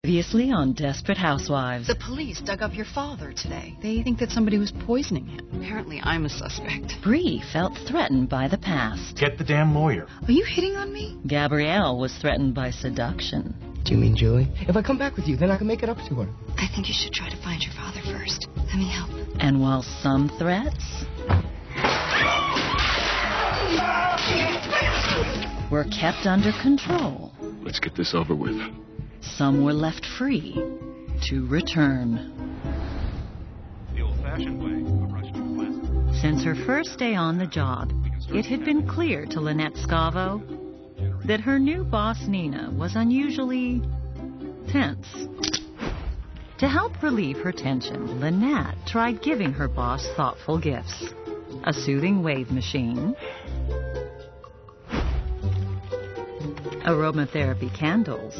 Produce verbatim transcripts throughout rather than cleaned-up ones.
Previously on Desperate Housewives. The police dug up your father today. They think that somebody was poisoning him. Apparently, I'm a suspect. Bree felt threatened by the past. Get the damn lawyer. Are you hitting on me? Gabrielle was threatened by seduction. Do you mean Julie? If I come back with you, then I can make it up to her. I think you should try to find your father first. Let me help. And while some threats were kept under control, Let's get this over with. some were left free to return. The old-fashioned way of Russian classic. Since her first day on the job, it had been clear to Lynette Scavo that her new boss, Nina, was unusually tense. To help relieve her tension, Lynette tried giving her boss thoughtful gifts. A soothing wave machine, aromatherapy candles,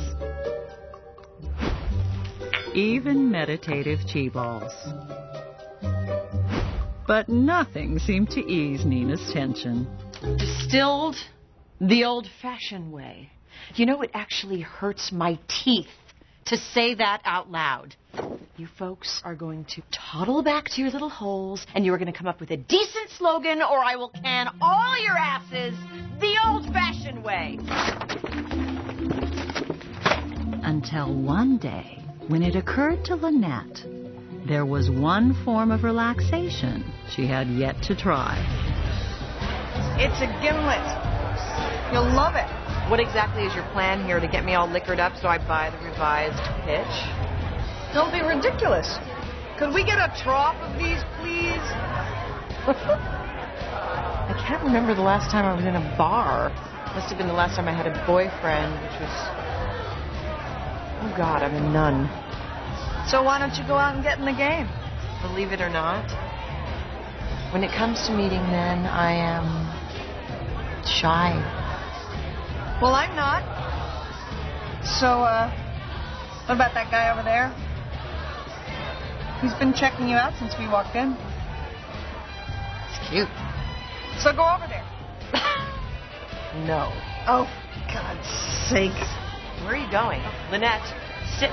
even meditative chi balls. But nothing seemed to ease Nina's tension. Distilled the old-fashioned way. You know, it actually hurts my teeth to say that out loud. You folks are going to toddle back to your little holes, and you are going to come up with a decent slogan, or I will can all your asses the old-fashioned way. Until one day, when it occurred to Lynette, there was one form of relaxation she had yet to try. It's a gimlet. You'll love it. What exactly is your plan here to get me all liquored up so I buy the revised pitch? Don't be ridiculous. Could we get a drop of these, please? I can't remember the last time I was in a bar. Must have been the last time I had a boyfriend, which was... Oh, God, I'm a nun. So why don't you go out and get in the game? Believe it or not, when it comes to meeting men, I am shy. Well, I'm not. So, uh, what about that guy over there? He's been checking you out since we walked in. It's cute. So go over there. No. Oh, for God's sake. Where are you going? Lynette, sit.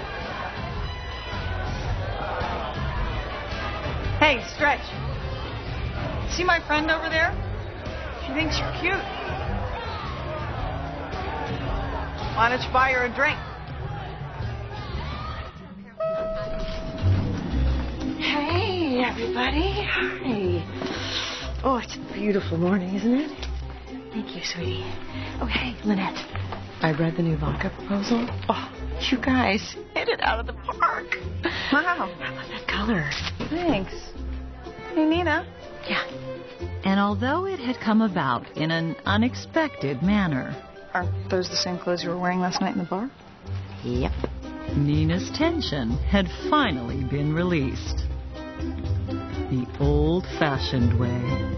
Hey, Stretch. See my friend over there? She thinks you're cute. Why don't you buy her a drink? Hey, everybody. Hi. Oh, it's a beautiful morning, isn't it? Thank you, sweetie. Oh, hey, Lynette. I read the new vodka proposal. Oh, you guys hit it out of the park. Wow. I love that color. Thanks. Hey, Nina. Yeah. And although it had come about in an unexpected manner, Are those the same clothes you were wearing last night in the bar? Yep. Nina's tension had finally been released. The old-fashioned way.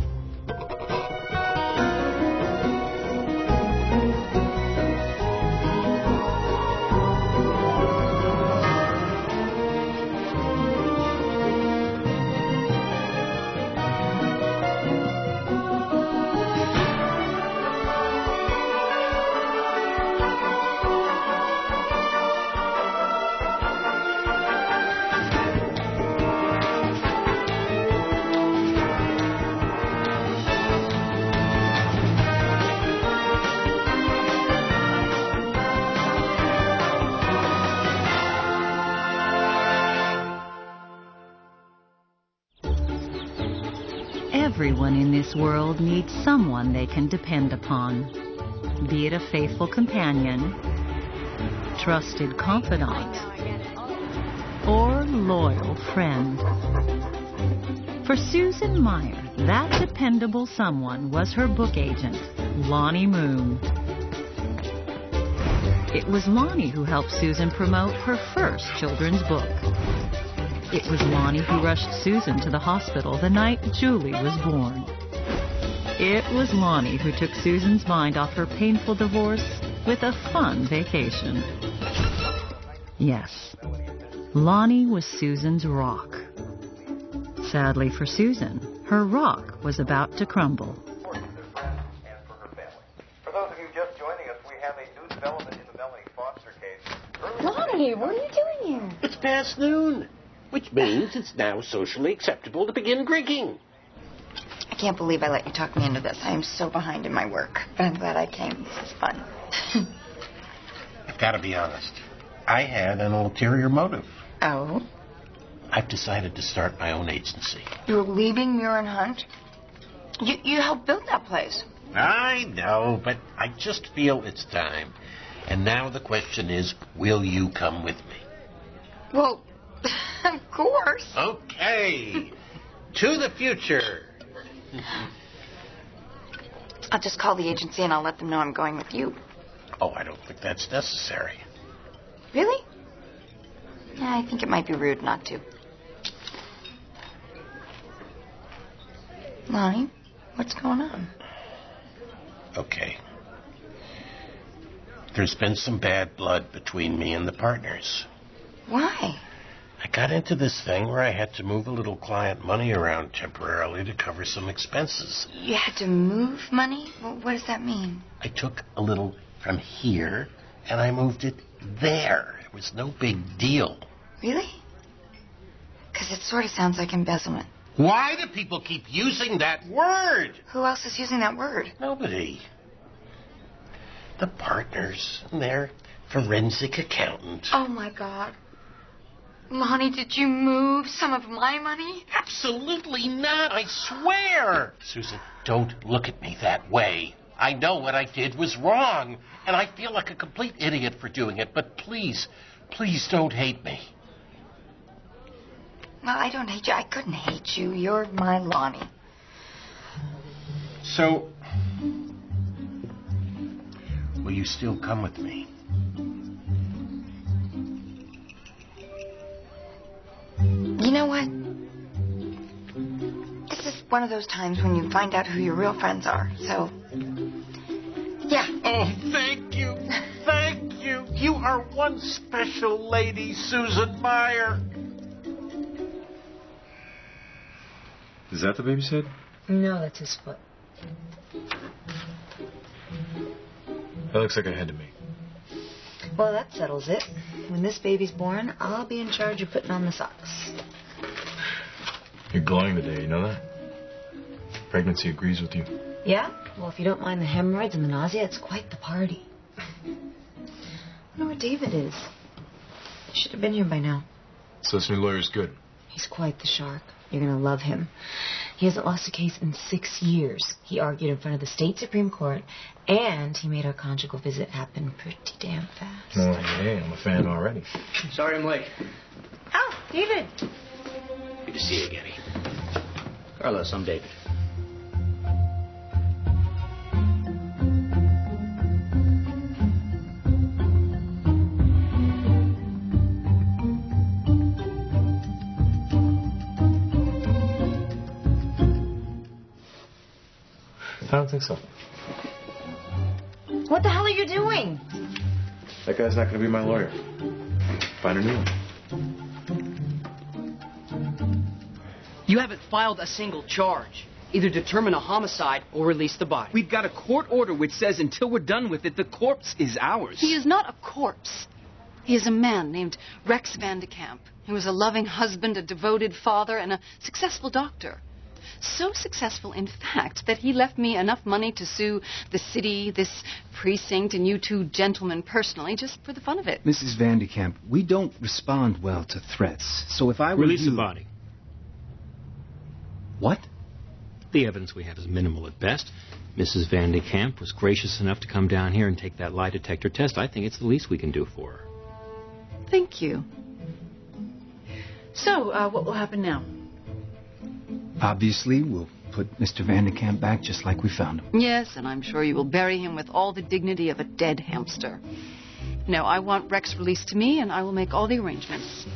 Everyone in this world needs someone they can depend upon, be it a faithful companion, trusted confidant, or loyal friend. For Susan Meyer, that dependable someone was her book agent, Lonnie Moon. It was Lonnie who helped Susan promote her first children's book. It was Lonnie who rushed Susan to the hospital the night Julie was born. It was Lonnie who took Susan's mind off her painful divorce with a fun vacation. Yes, Lonnie was Susan's rock. Sadly for Susan, her rock was about to crumble. For those of you just joining us, we have a new development in the Melanie Foster case. Lonnie, Dave, what are you doing here? It's past noon, which means it's now socially acceptable to begin drinking. I can't believe I let you talk me into this. I am so behind in my work, but I'm glad I came. This is fun. I've got to be honest. I had an ulterior motive. Oh? I've decided to start my own agency. You're leaving Muir and Hunt? You, you helped build that place. I know, but I just feel it's time. And now the question is, will you come with me? Well, of course. Okay. To the future. I'll just call the agency and I'll let them know I'm going with you. Oh, I don't think that's necessary. Really? Yeah, I think it might be rude not to. Lonnie, what's going on? Okay. There's been some bad blood between me and the partners. Why? I got into this thing where I had to move a little client money around temporarily to cover some expenses. You had to move money? Well, what does that mean? I took a little from here and I moved it there. It was no big deal. Really? Because it sort of sounds like embezzlement. Why do people keep using that word? Who else is using that word? Nobody. The partners and their forensic accountant. Oh, my God. Lonnie, did you move some of my money? Absolutely not, I swear. Susan, don't look at me that way. I know what I did was wrong, and I feel like a complete idiot for doing it, but please, please don't hate me. Well, I don't hate you. I couldn't hate you. You're my Lonnie. So, will you still come with me? You know what? This is one of those times when you find out who your real friends are. So, yeah. Oh, thank you. Thank you. You are one special lady, Susan Meyer. Is that the baby's head? No, that's his foot. That looks like a head to me. Well, that settles it. When this baby's born, I'll be in charge of putting on the socks. You're glowing today, you know that? Pregnancy agrees with you. Yeah? Well, if you don't mind the hemorrhoids and the nausea, it's quite the party. I wonder where David is. He should have been here by now. So this new lawyer's good. He's quite the shark. You're going to love him. He hasn't lost a case in six years. He argued in front of the state Supreme Court, and he made our conjugal visit happen pretty damn fast. Oh, hey, I'm a fan already. Sorry I'm late. Oh, David. Good to see you, Getty. Carlos, I'm David. I don't think so. What the hell are you doing? That guy's not going to be my lawyer. Find a new one. You haven't filed a single charge. Either determine a homicide or release the body. We've got a court order which says until we're done with it, the corpse is ours. He is not a corpse. He is a man named Rex Van de Kamp. He was a loving husband, a devoted father, and a successful doctor. So successful, in fact, that he left me enough money to sue the city, this precinct, and you two gentlemen personally, just for the fun of it. Missus Van de Kamp, we don't respond well to threats. So if I were Release you... the body. What? The evidence we have is minimal at best. Missus Van de Kamp was gracious enough to come down here and take that lie detector test. I think it's the least we can do for her. Thank you. So, uh, what will happen now? Obviously, we'll put Mister Van de Kamp back just like we found him. Yes, and I'm sure you will bury him with all the dignity of a dead hamster. No, I want Rex released to me, and I will make all the arrangements.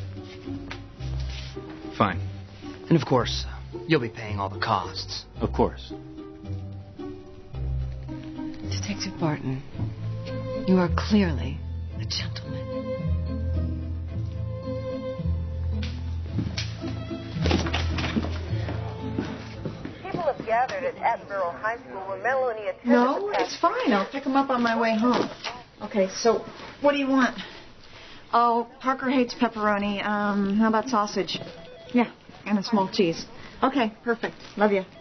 Fine. And of course, you'll be paying all the costs. Of course. Detective Barton, you are clearly a gentleman. Have gathered at Attleboro High School where Melanie attended. No, it's fine. I'll pick him up on my way home. Okay, so what do you want? Oh, Parker hates pepperoni. Um, how about sausage? Yeah, and a small cheese. Okay, perfect. Love you.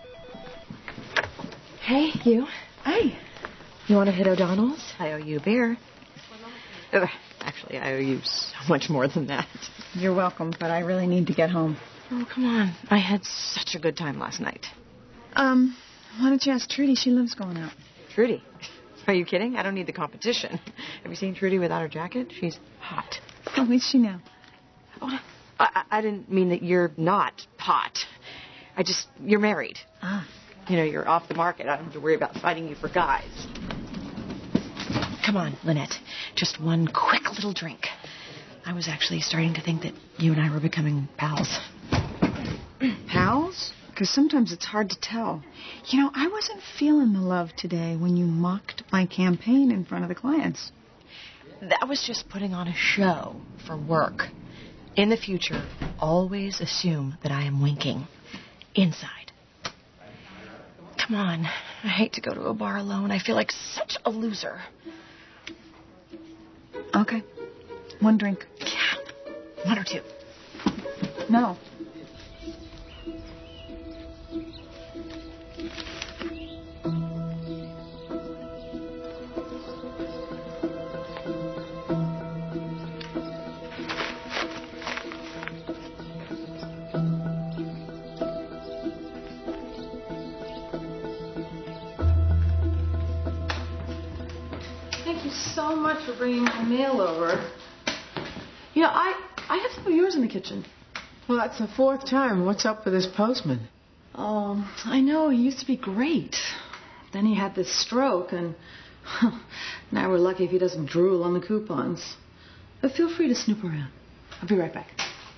Hey, you. Hey. You want to hit O'Donnell's? I owe you a beer. Uh, actually, I owe you so much more than that. You're welcome, but I really need to get home. Oh, come on. I had such a good time last night. Um, why don't you ask Trudy? She loves going out. Trudy? Are you kidding? I don't need the competition. Have you seen Trudy without her jacket? She's hot. How is she now? Oh, I, I didn't mean that you're not hot. I just, you're married. Ah. You know, you're off the market. I don't have to worry about fighting you for guys. Come on, Lynette. Just one quick little drink. I was actually starting to think that you and I were becoming pals. Pals? Because sometimes it's hard to tell. You know, I wasn't feeling the love today when you mocked my campaign in front of the clients. That was just putting on a show for work. In the future, always assume that I am winking. Inside. Come on. I hate to go to a bar alone. I feel like such a loser. Okay. One drink. Yeah. One or two. No. Thank you so much for bringing my mail over. You know, I, I have some of yours in the kitchen. Well, that's the fourth time. What's up with this postman? Oh, I know. He used to be great. Then he had this stroke, and now we're lucky if he doesn't drool on the coupons. But feel free to snoop around. I'll be right back.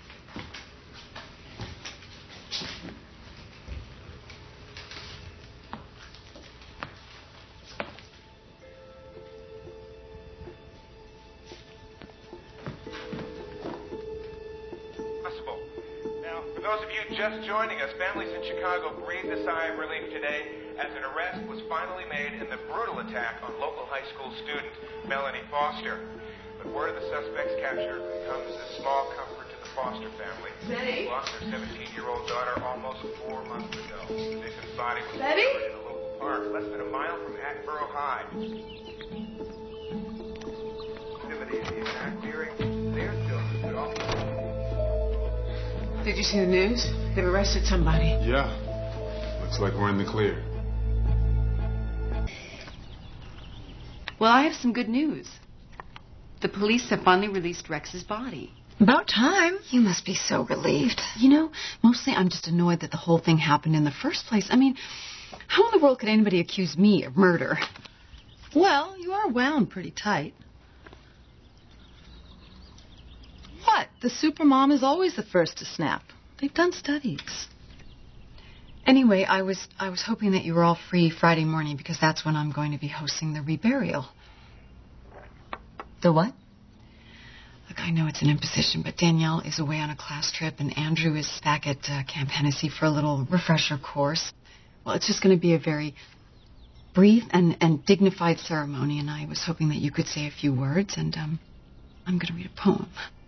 Just joining us, families in Chicago breathed a sigh of relief today as an arrest was finally made in the brutal attack on local high school student Melanie Foster. But word of the suspect's capture comes as small comfort to the Foster family. Betty? Who lost their seventeen-year-old daughter almost four months ago. The victim's body was Betty? discovered in a local park less than a mile from Attenborough High. Activity in the attack during their children could also... Did you see the news? They've arrested somebody. Yeah. Looks like we're in the clear. Well, I have some good news. The police have finally released Rex's body. About time. You must be so relieved. You know, mostly I'm just annoyed that the whole thing happened in the first place. I mean, how in the world could anybody accuse me of murder? Well, you are wound pretty tight. What? The supermom is always the first to snap. They've done studies. Anyway, I was I was hoping that you were all free Friday morning because that's when I'm going to be hosting the reburial. The what? Look, I know it's an imposition, but Danielle is away on a class trip and Andrew is back at uh, Camp Hennessy for a little refresher course. Well, it's just going to be a very brief and, and dignified ceremony, and I was hoping that you could say a few words, and um, I'm going to read a poem.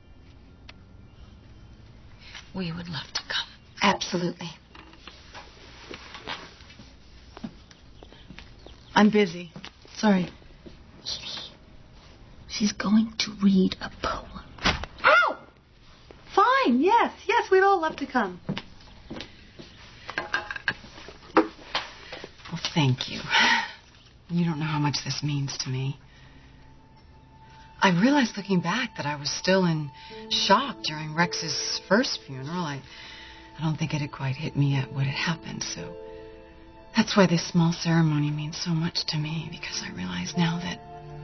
We would love to come. Absolutely. I'm busy. Sorry. She's going to read a poem. Ow! Fine, yes, yes, we'd all love to come. Well, thank you. You don't know how much this means to me. I realized looking back that I was still in shock during Rex's first funeral. I, I don't think it had quite hit me yet what had happened, so that's why this small ceremony means so much to me, because I realize now that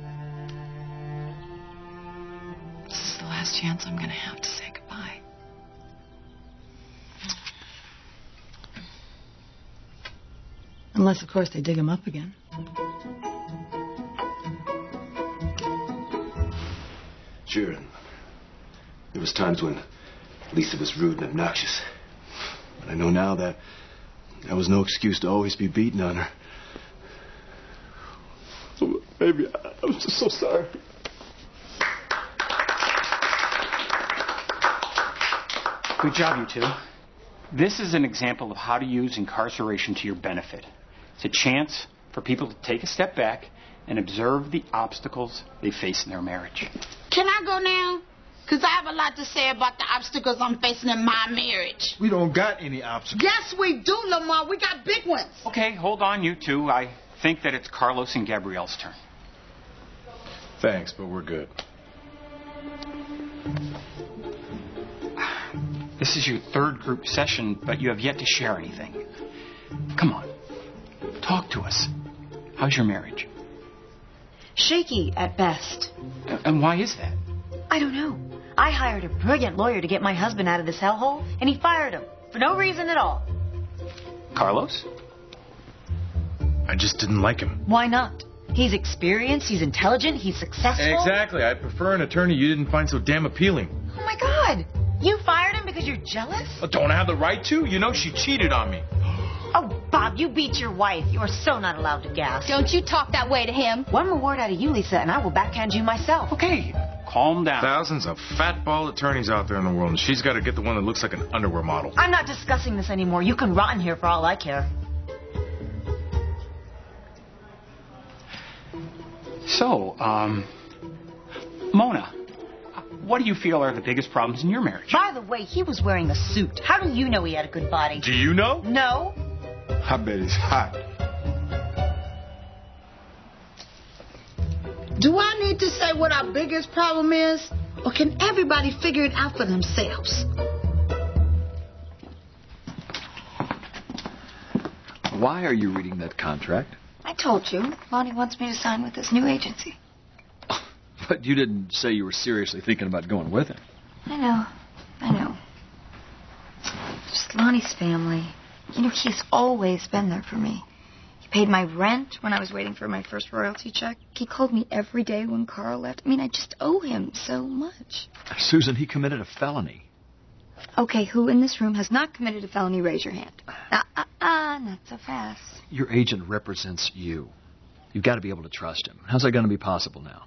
this is the last chance I'm going to have to say goodbye. Unless, of course, they dig him up again. Sure, and there was times when Lisa was rude and obnoxious. But I know now that that was no excuse to always be beaten on her. Oh, baby, I, I'm just so sorry. Good job, you two. This is an example of how to use incarceration to your benefit. It's a chance for people to take a step back and observe the obstacles they face in their marriage. Can I go now? Because I have a lot to say about the obstacles I'm facing in my marriage. We don't got any obstacles. Yes, we do, Lamar. We got big ones. Okay, hold on, you two. I think that it's Carlos and Gabrielle's turn. Thanks, but we're good. This is your third group session, but you have yet to share anything. Come on. Talk to us. How's your marriage? Shaky at best. And why is that? I don't know. I hired a brilliant lawyer to get my husband out of this hellhole, and he fired him for no reason at all. Carlos? I just didn't like him. Why not? He's experienced, he's intelligent, he's successful. Exactly. I prefer an attorney you didn't find so damn appealing. Oh, my God. You fired him because you're jealous? Well, don't I have the right to? You know she cheated on me. Oh, Bob, you beat your wife. You are so not allowed to gasp. Don't you talk that way to him. One more word out of you, Lisa, and I will backhand you myself. Okay, calm down. Thousands of fat-balled attorneys out there in the world, and she's got to get the one that looks like an underwear model. I'm not discussing this anymore. You can rot in here for all I care. So, um, Mona, what do you feel are the biggest problems in your marriage? By the way, he was wearing a suit. How do you know he had a good body? Do you know? No. I bet he's hot. Do I need to say what our biggest problem is? Or can everybody figure it out for themselves? Why are you reading that contract? I told you. Lonnie wants me to sign with this new agency. But you didn't say you were seriously thinking about going with him. I know. I know. Just Lonnie's family. You know, he's always been there for me. He paid my rent when I was waiting for my first royalty check. He called me every day when Carl left. I mean, I just owe him so much. Susan, he committed a felony. Okay, who in this room has not committed a felony? Raise your hand. Ah, uh, ah, uh, not so fast. Your agent represents you. You've got to be able to trust him. How's that going to be possible now?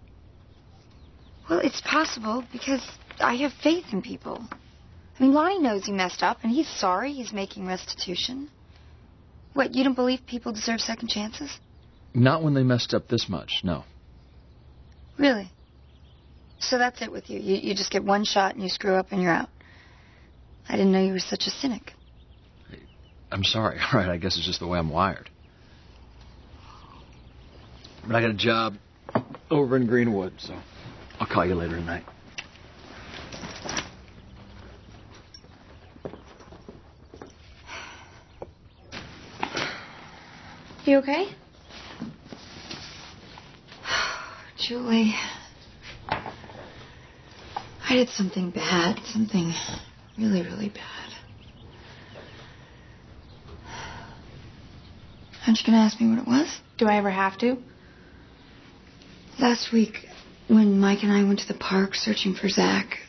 Well, it's possible because I have faith in people. I mean, Lonnie knows he messed up, and he's sorry. He's making restitution. What, you don't believe people deserve second chances? Not when they messed up this much, no. Really? So that's it with you. You, you just get one shot and you screw up and you're out. I didn't know you were such a cynic. I'm sorry. All right, I guess it's just the way I'm wired. But I got a job over in Greenwood, so I'll call you later tonight. You okay? Julie, I did something bad. Something really, really bad. Aren't you going to ask me what it was? Do I ever have to? Last week, when Mike and I went to the park searching for Zach,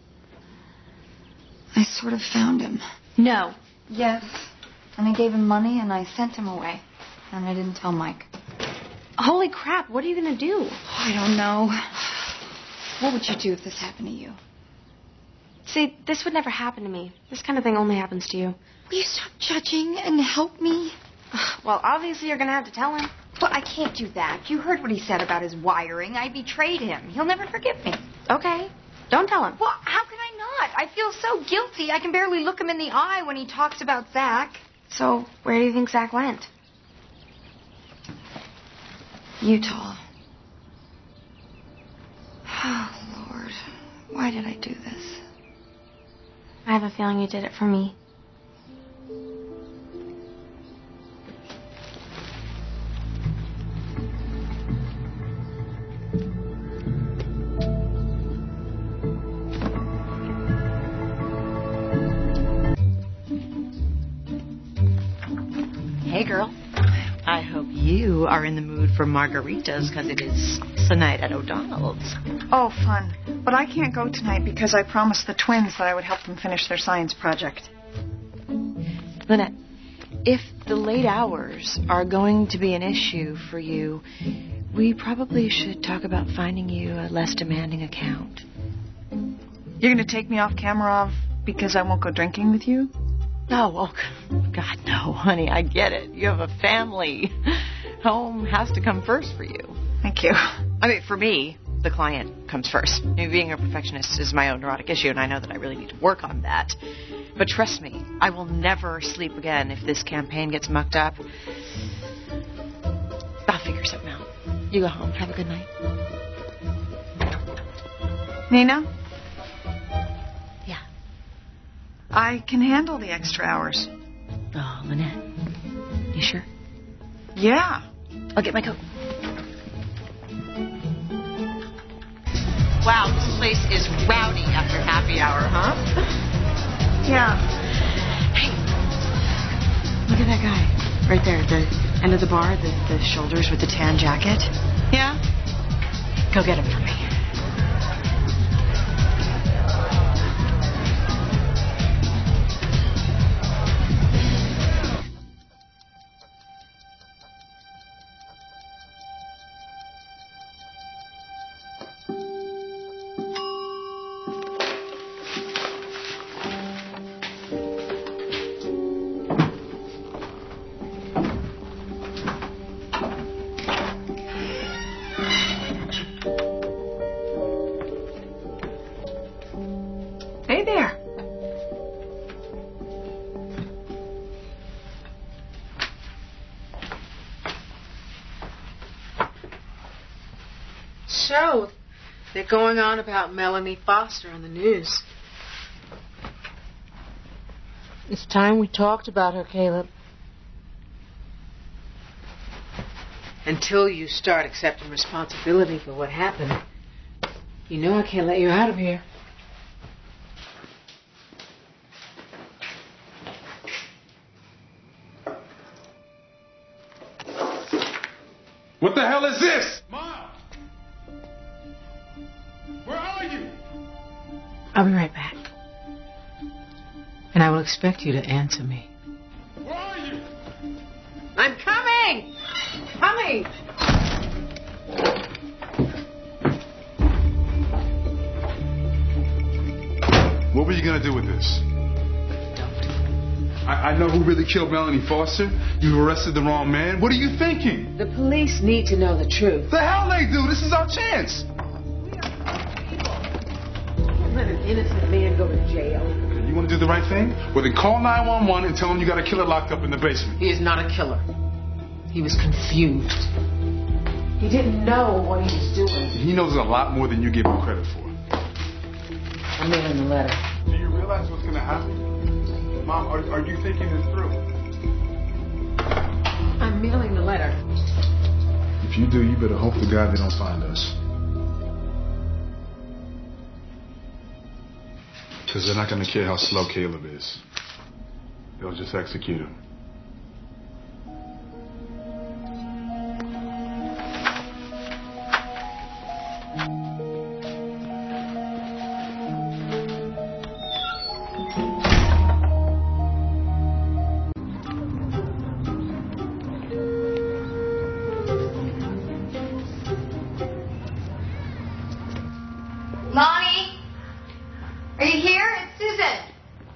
I sort of found him. No. Yes. And I gave him money and I sent him away. And I didn't tell Mike. Holy crap, what are you going to do? Oh, I don't know. What would you do if this happened to you? See, this would never happen to me. This kind of thing only happens to you. Will you stop judging and help me? Well, obviously you're going to have to tell him. Well, I can't do that. You heard what he said about his wiring. I betrayed him. He'll never forgive me. Okay. Don't tell him. Well, how can I not? I feel so guilty. I can barely look him in the eye when he talks about Zach. So, where do you think Zach went? Utah. Oh, Lord. Why did I do this? I have a feeling you did it for me. Hey, girl. I hope you are in the mood for margaritas because it is tonight at O'Donnell's. Oh, fun. But I can't go tonight because I promised the twins that I would help them finish their science project. Lynette, if the late hours are going to be an issue for you, we probably should talk about finding you a less demanding account. You're going to take me off camera of Because I won't go drinking with you? No, oh, God, no, honey, I get it. You have a family. Home has to come first for you. Thank you. I mean, for me, the client comes first. I mean, being a perfectionist is my own neurotic issue, and I know that I really need to work on that. But trust me, I will never sleep again if this campaign gets mucked up. I'll figure something out. You go home. Have a good night. Nina? Yeah. I can handle the extra hours. Oh, Lynette. You sure? Yeah. I'll get my coat. Wow, this place is rowdy after happy hour, huh? Yeah. Hey, look at that guy right there at the end of the bar, the, the shoulders with the tan jacket. Yeah? Go get him for me. Hey there. So, they're going on about Melanie Foster on the news. It's time we talked about her, Caleb. Until you start accepting responsibility for what happened, you know I can't let you out of here. What the hell is this? Mom! Where are you? I'll be right back. And I will expect you to answer me. Where are you? I'm coming! Coming! What were you gonna do with this? I, I know who really killed Melanie Foster. You arrested the wrong man. What are you thinking? The police need to know the truth. The hell they do. This is our chance. Can't let an innocent man go to jail. You want to do the right thing? Well, then call nine one one and tell them you got a killer locked up in the basement. He is not a killer. He was confused. He didn't know what he was doing. He knows a lot more than you give him credit for. I'm mailing the letter. Do you realize what's going to happen? Mom, are, are you thinking this through? I'm mailing the letter. If you do, you better hope to God they don't find us. Because they're not going to care how slow Caleb is. They'll just execute him. Lonnie? Are you here? It's Susan.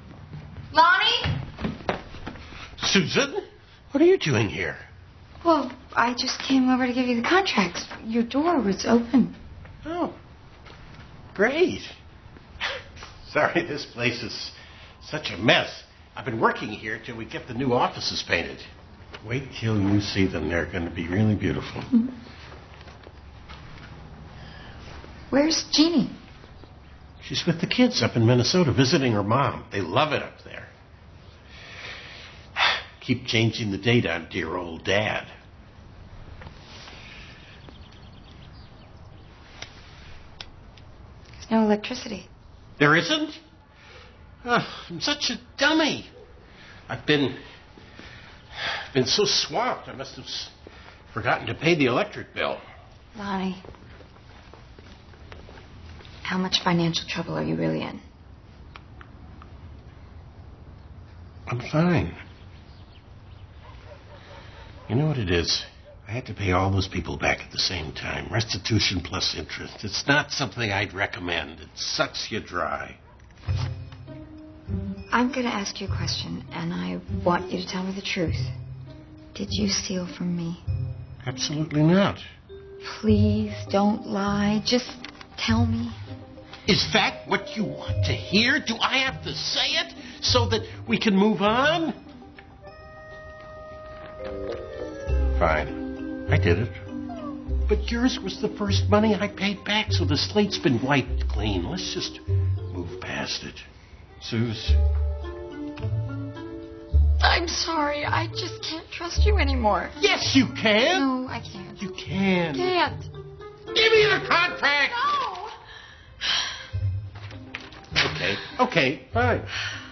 Lonnie? Susan? What are you doing here? Well, I just came over to give you the contracts. Your door was open. Oh, great. Sorry, this place is such a mess. I've been working here till we get the new offices painted. Wait till you see them. They're going to be really beautiful. Mm-hmm. Where's Jeannie? She's with the kids up in Minnesota visiting her mom. They love it up there. Keep changing the date on dear old Dad. There's no electricity. There isn't? Oh, I'm such a dummy. I've been... been so swamped, I must have s- forgotten to pay the electric bill. Lonnie, how much financial trouble are you really in? I'm fine. You know what it is? I had to pay all those people back at the same time. Restitution plus interest. It's not something I'd recommend. It sucks you dry. I'm going to ask you a question, and I want you to tell me the truth. Did you steal from me? Absolutely not. Please don't lie. Just tell me. Is that what you want to hear? Do I have to say it so that we can move on? Fine. I did it. But yours was the first money I paid back, so the slate's been wiped clean. Let's just move past it. Suze? I'm sorry. I just can't trust you anymore. Yes, you can. No, I can't. You can. Can't. Give me the contract. No. Okay. Okay. Fine.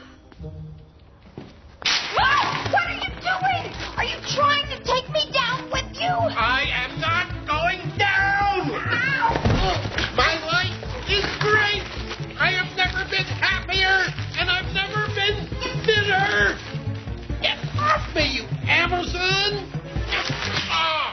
What? What are you doing? Are you trying to take me down with you? I am not going down. Ow. My life is great. I have never been happier, and I've never been thinner. Get off me, you Amazon! Oh.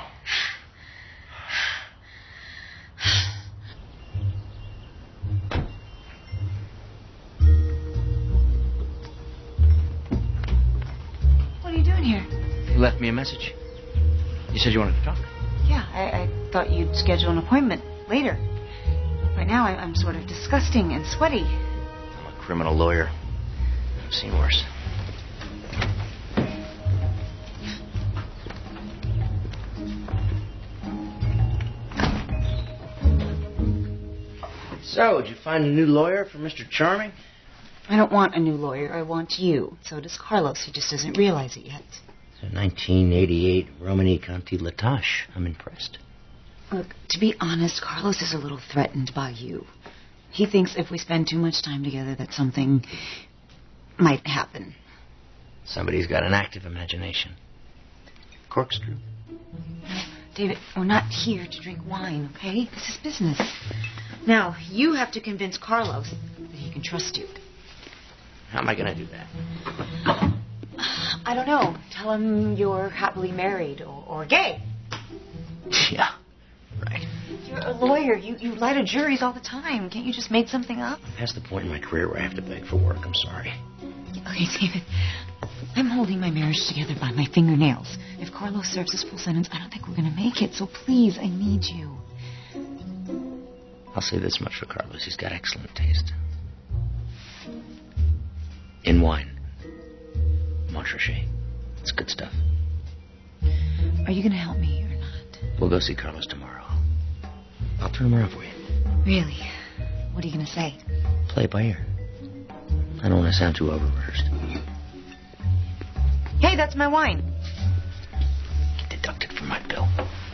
What are you doing here? You left me a message. You said you wanted to talk. Yeah, I, I thought you'd schedule an appointment later. Right now, I, I'm sort of disgusting and sweaty. I'm a criminal lawyer. I've seen worse. So, did you find a new lawyer for Mister Charming? I don't want a new lawyer. I want you. So does Carlos. He just doesn't realize it yet. It's a nineteen eighty-eight Romani Conti Latache. I'm impressed. Look, to be honest, Carlos is a little threatened by you. He thinks if we spend too much time together that something might happen. Somebody's got an active imagination. Corkscrew. David, we're not here to drink wine, okay? This is business. Now, you have to convince Carlos that he can trust you. How am I going to do that? I don't know. Tell him you're happily married or, or gay. Yeah, right. You're a lawyer. You, you lie to juries all the time. Can't you just make something up? Past the point in my career where I have to beg for work. I'm sorry. Okay, David. I'm holding my marriage together by my fingernails. If Carlos serves his full sentence, I don't think we're going to make it. So please, I need you. I'll say this much for Carlos. He's got excellent taste. In wine. Montrachet. It's good stuff. Are you going to help me or not? We'll go see Carlos tomorrow. I'll turn him around for you. Really? What are you going to say? Play it by ear. I don't want to sound too over-rehearsed. Hey, that's my wine. Get deducted from my bill.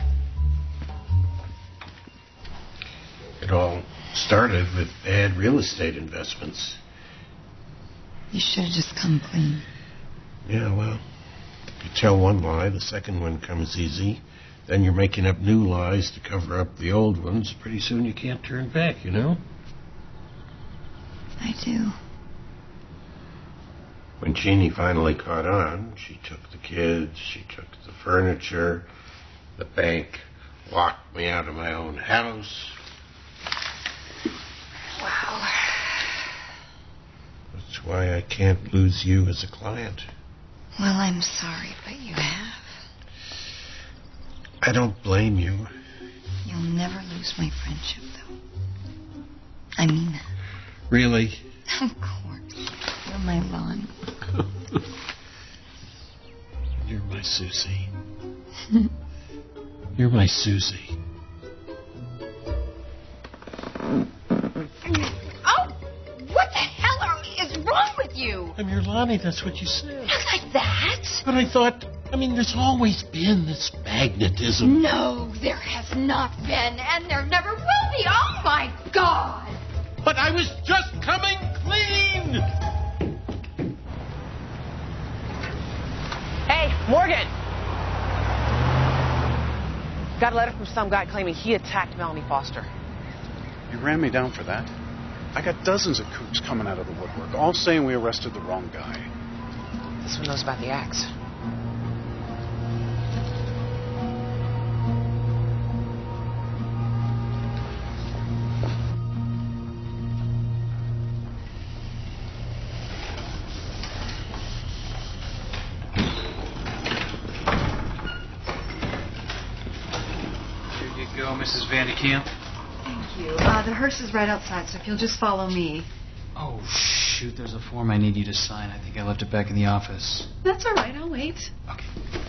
It all started with bad real estate investments. You should have just come clean. Yeah, well, you tell one lie, the second one comes easy. Then you're making up new lies to cover up the old ones. Pretty soon you can't turn back, you know? I do. When Jeannie finally caught on, she took the kids, she took the furniture, the bank, locked me out of my own house. Wow. That's why I can't lose you as a client. Well, I'm sorry, but you have. I don't blame you. You'll never lose my friendship, though. I mean that. Really? Of course. You're my Lonnie. You're my Susie. You're my Susie. Oh! What the hell are, is wrong with you? I'm your Lonnie, that's what you said. Not like that. But I thought, I mean, there's always been this magnetism. No, there has not been, and there never will be. Oh, my God! But I was just coming clean! Hey, Morgan! Got a letter from some guy claiming he attacked Melanie Foster. You ran me down for that. I got dozens of kooks coming out of the woodwork, all saying we arrested the wrong guy. This one knows about the axe. Missus Vandekamp. Thank you. Uh, the hearse is right outside, so if you'll just follow me. Oh, shoot, there's a form I need you to sign. I think I left it back in the office. That's all right. I'll wait. Okay.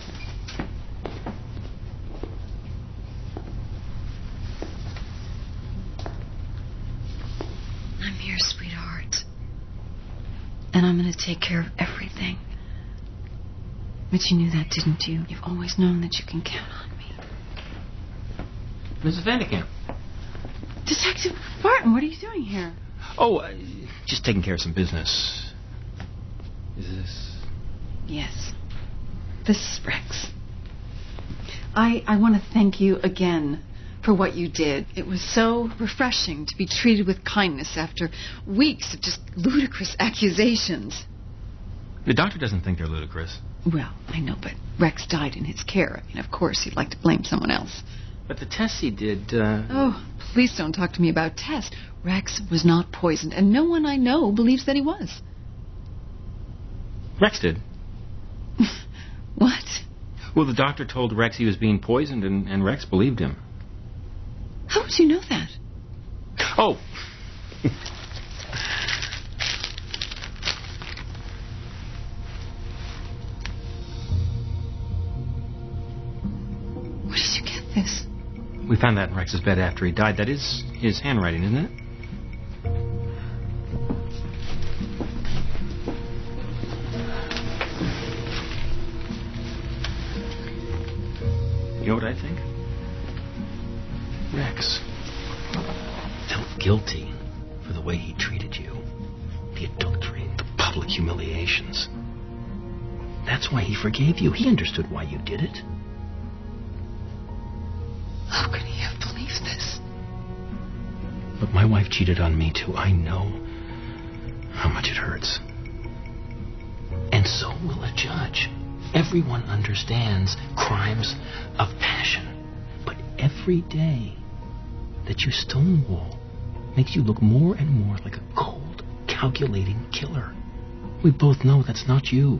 I'm here, sweetheart. And I'm going to take care of everything. But you knew that, didn't you? You've always known that you can count on me. Missus Vandekamp. Detective Barton, what are you doing here? Oh, uh, just taking care of some business. Is this... Yes. This is Rex. I, I want to thank you again for what you did. It was so refreshing to be treated with kindness after weeks of just ludicrous accusations. The doctor doesn't think they're ludicrous. Well, I know, but Rex died in his care. I mean, of course, he'd like to blame someone else. But the tests he did, uh... Oh, please don't talk to me about tests. Rex was not poisoned, and no one I know believes that he was. Rex did. What? Well, the doctor told Rex he was being poisoned, and, and Rex believed him. How would you know that? Oh! Where did you get this? We found that in Rex's bed after he died. That is his handwriting, isn't it? You know what I think? Rex felt guilty for the way he treated you. The adultery, the public humiliations. That's why he forgave you. He understood why you did it. How could he have believed this? But my wife cheated on me, too. I know how much it hurts. And so will a judge. Everyone understands crimes of passion. But every day that you stonewall makes you look more and more like a cold, calculating killer. We both know that's not you.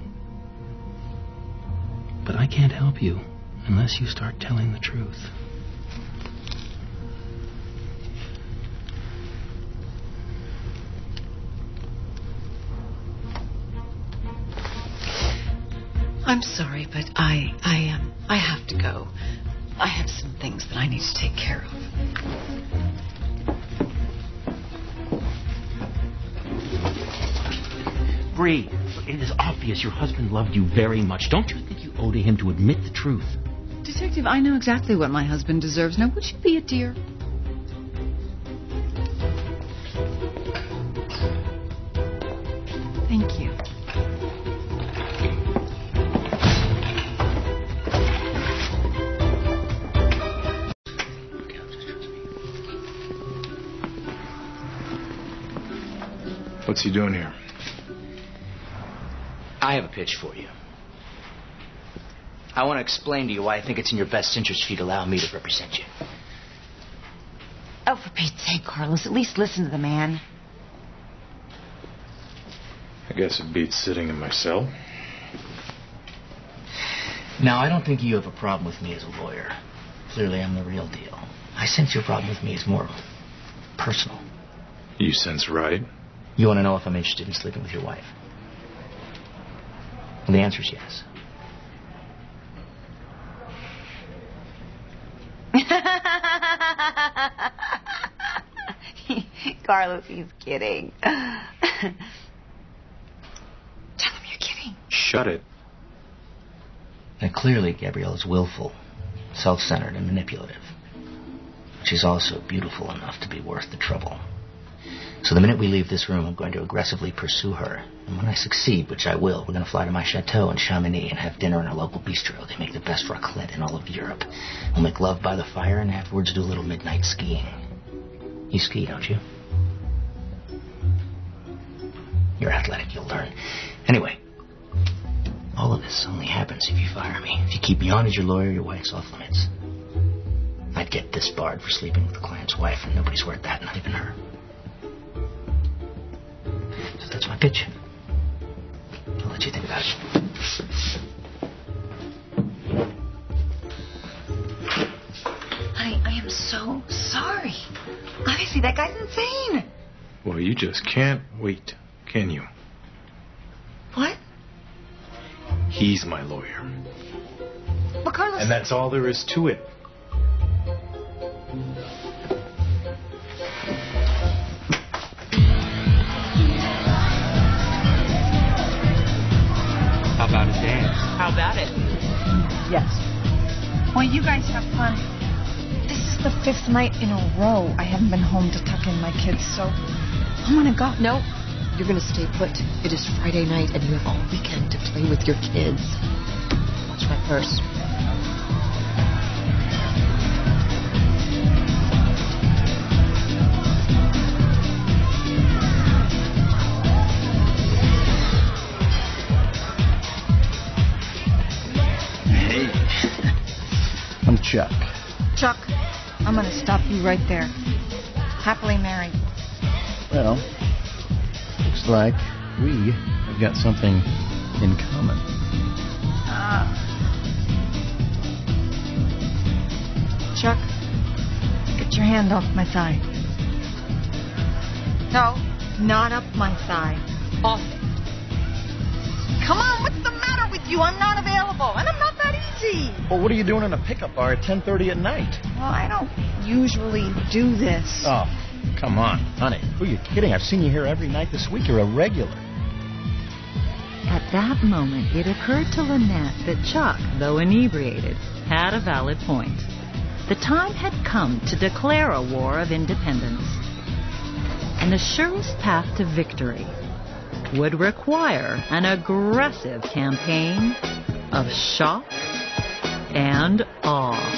But I can't help you unless you start telling the truth. I'm sorry, but I, I, um, I have to go. I have some things that I need to take care of. Bree, it is obvious your husband loved you very much. Don't you think you owe to him to admit the truth? Detective, I know exactly what my husband deserves. Now, would you be a dear? Thank you. What's he doing here? I have a pitch for you. I want to explain to you why I think it's in your best interest for you to allow me to represent you. Oh, for Pete's sake, Carlos, at least listen to the man. I guess it beats sitting in my cell. Now, I don't think you have a problem with me as a lawyer. Clearly, I'm the real deal. I sense your problem with me is more personal. You sense right? You want to know if I'm interested in sleeping with your wife? Well, the answer is yes. Carlos, he's kidding. Tell him you're kidding. Shut it. Now, clearly, Gabrielle is willful, self-centered, and manipulative. She's also beautiful enough to be worth the trouble. So the minute we leave this room, I'm going to aggressively pursue her. And when I succeed, which I will, we're going to fly to my chateau in Chamonix and have dinner in our local bistro. They make the best raclette in all of Europe. We'll make love by the fire and afterwards do a little midnight skiing. You ski, don't you? You're athletic, you'll learn. Anyway, all of this only happens if you fire me. If you keep me on as your lawyer, your wife's off limits. I'd get disbarred for sleeping with the client's wife, and nobody's worth that, not even her. So that's my pitch. I'll let you think about it. Honey, I am so That guy's insane. Well, you just can't wait, can you? What? He's my lawyer. But Carlos... And that's all there is to it. How about a dance? How about it? Yes. Well, you guys have fun. This is the fifth night in a row I haven't been home to tuck in my kids, so I want to go. No, you're going to stay put. It is Friday night, and you have all weekend to play with your kids. Watch my purse. Hey. I'm Chuck. Chuck, I'm going to stop you right there. Happily married. Well, looks like we have got something in common. Uh, Chuck, get your hand off my thigh. No, not up my thigh. Off it. Come on, what's the matter with you? I'm not available, and I'm not that easy. Well, what are you doing in a pickup bar at ten thirty at night? Well, I don't usually do this. Oh, come on, honey. Who are you kidding? I've seen you here every night this week. You're a regular. At that moment, it occurred to Lynette that Chuck, though inebriated, had a valid point. The time had come to declare a war of independence. And the surest path to victory would require an aggressive campaign of shock and awe.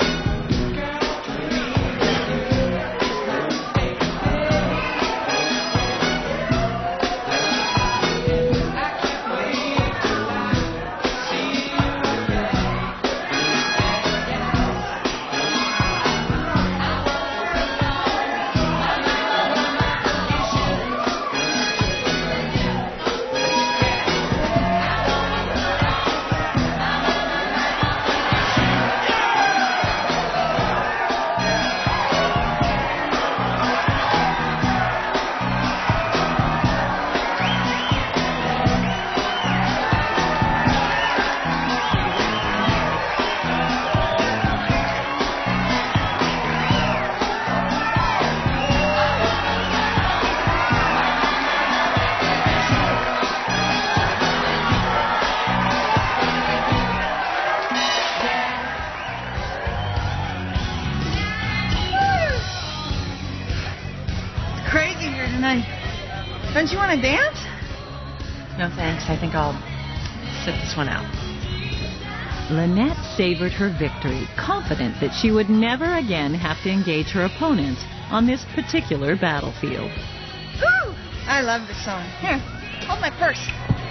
Don't you want to dance? No, thanks. I think I'll sit this one out. Lynette savored her victory, confident that she would never again have to engage her opponent on this particular battlefield. Woo! I love this song. Here, hold my purse.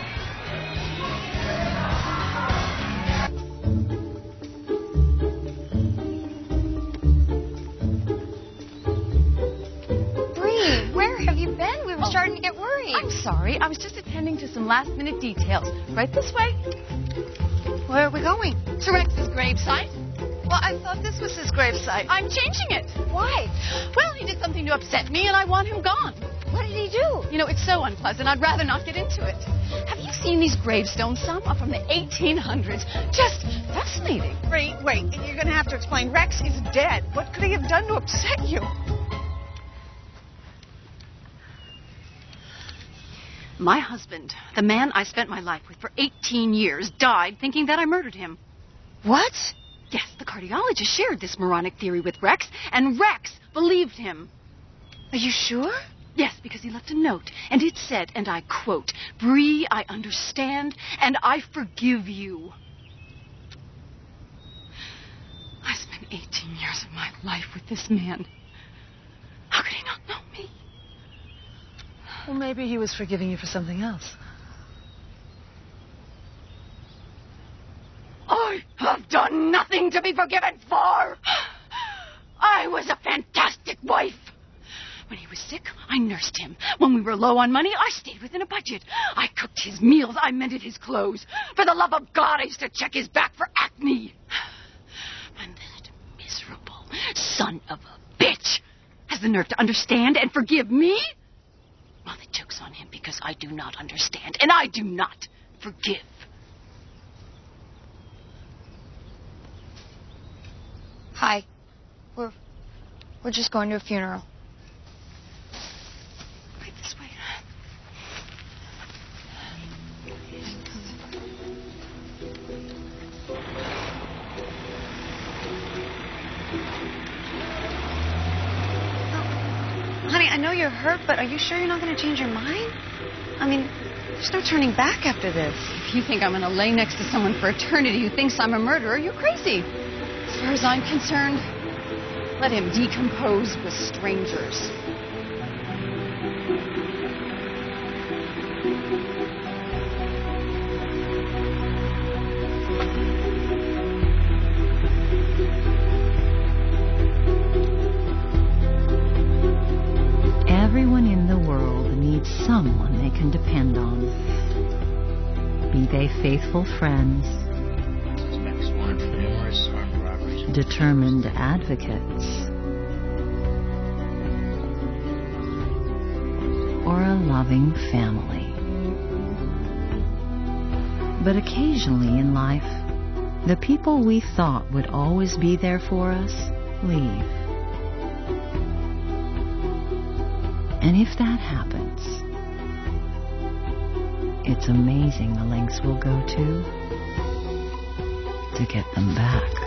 Starting to get worried. I'm sorry. I was just attending to some last-minute details. Right this way. Where are we going? To Rex's gravesite. Well, I thought this was his gravesite. I'm changing it. Why? Well, he did something to upset me, and I want him gone. What did he do? You know, it's so unpleasant. I'd rather not get into it. Have you seen these gravestones? Some are from the eighteen hundreds. Just fascinating. Wait, wait. You're going to have to explain. Rex is dead. What could he have done to upset you? My husband, the man I spent my life with for eighteen years, died thinking that I murdered him. What? Yes, the cardiologist shared this moronic theory with Rex, and Rex believed him. Are you sure? Yes, because he left a note, and it said, and I quote, "Bree, I understand, and I forgive you." I spent eighteen years of my life with this man. How could he not know me? Well, maybe he was forgiving you for something else. I have done nothing to be forgiven for. I was a fantastic wife. When he was sick, I nursed him. When we were low on money, I stayed within a budget. I cooked his meals. I mended his clothes. For the love of God, I used to check his back for acne. And that miserable son of a bitch has the nerve to understand and forgive me? Well, the joke's on him because I do not understand and I do not forgive. Hi. We're we're just going to a funeral. Right this way. Honey, I know you're hurt, but are you sure you're not going to change your mind? I mean, there's no turning back after this. If you think I'm going to lay next to someone for eternity who thinks I'm a murderer, you're crazy. As far as I'm concerned, let him decompose with strangers. Everyone in the world needs someone they can depend on. Be they faithful friends, determined advocates, or a loving family. But occasionally in life, the people we thought would always be there for us leave. And if that happens, it's amazing the lengths we'll go to to get them back.